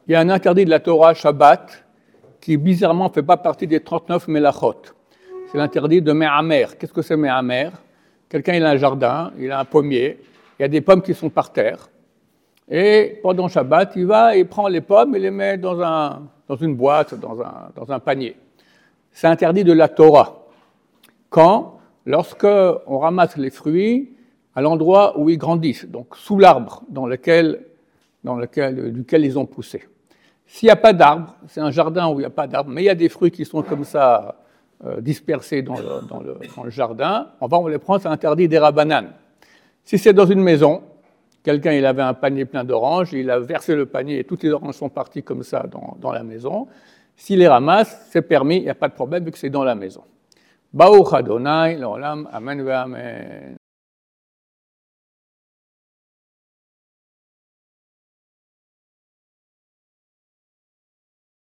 il y a un interdit de la Torah Shabbat qui bizarrement ne fait pas partie des 39 Melachot. C'est l'interdit de Me'amer. Qu'est-ce que c'est Me'amer? Quelqu'un il a un jardin, il a un pommier, il y a des pommes qui sont par terre. Et pendant Shabbat, il va et prend les pommes et les met dans une boîte, dans un panier. C'est interdit de la Torah. Quand? Lorsque on ramasse les fruits à l'endroit où ils grandissent, donc sous l'arbre duquel ils ont poussé. S'il n'y a pas d'arbre, c'est un jardin où il n'y a pas d'arbre, mais il y a des fruits qui sont comme ça dispersés dans le jardin, on va les prendre, c'est interdit des rabbanan. Si c'est dans une maison, quelqu'un il avait un panier plein d'oranges, il a versé le panier et toutes les oranges sont parties comme ça dans la maison. S'il les ramasse, c'est permis, il n'y a pas de problème vu que c'est dans la maison. Baruch Adonai, l'olam, amen ve amen.